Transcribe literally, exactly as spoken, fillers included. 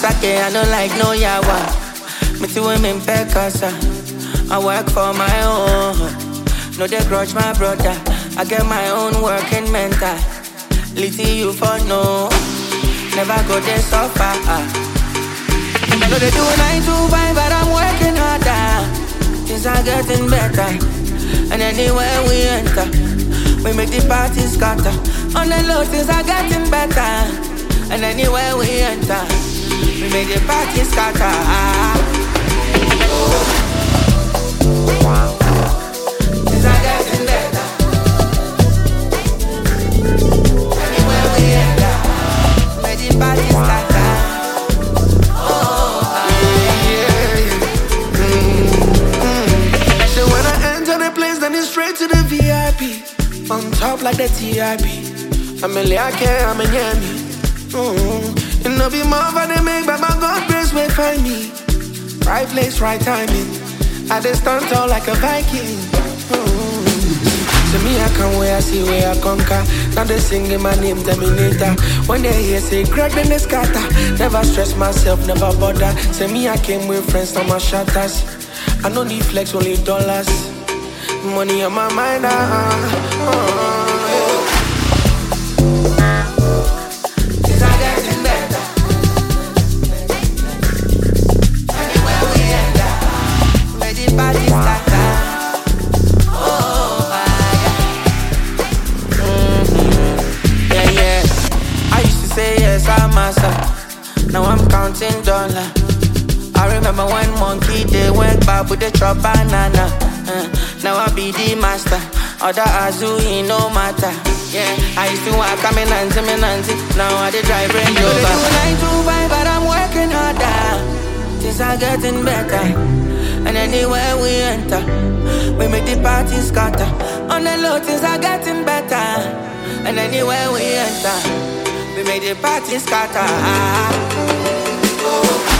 sake, I don't like no yawa. Me see women pekasa. I work for my own. No, they grudge my brother. I get my own working mental. Little you for no. Never go there suffer. No, they do nine to five, but I'm working harder. Things are getting better. And anywhere we enter, we make the party scatter. On the low, things are getting better. And anywhere we enter, we make the party scatter. Things are getting better. Anywhere we enter, we make the party scatter. Oh, yeah, yeah. Mm-hmm. So when I enter the place, then it's straight to the V I P. On top like the T I P. I'm a liake, I'm a yami. Mm-hmm. And no be more for they make, but my God grace will find me. Right place, right timing. I just stand tall like a Viking. Mm-hmm. So me, I come where I see where I conquer. Now they singing my name, Terminator. When they hear say Greg, then they scatter. Never stress myself, never bother. Say me, I came with friends, now my shatters. I no need flex, only dollars. Money on my mind, ah, uh, uh, yeah. Things are getting better. Anywhere we enter, where the party scatter. Oh, yeah. Mm-hmm. Yeah, yeah. I used to say yes, I'm myself. Now I'm counting dollar. I remember when monkey they went back with the chop banana. Uh, now I be the master. Other Azu, it no matter. Yeah, I used to walk, I'm in Nancy, me Nancy. Now I the drive Range Rover. nine to five, but I'm working harder. Things are getting better. And anywhere we enter, we make the party scatter. On the low, things are getting better. And anywhere we enter, we make the party scatter. Oh.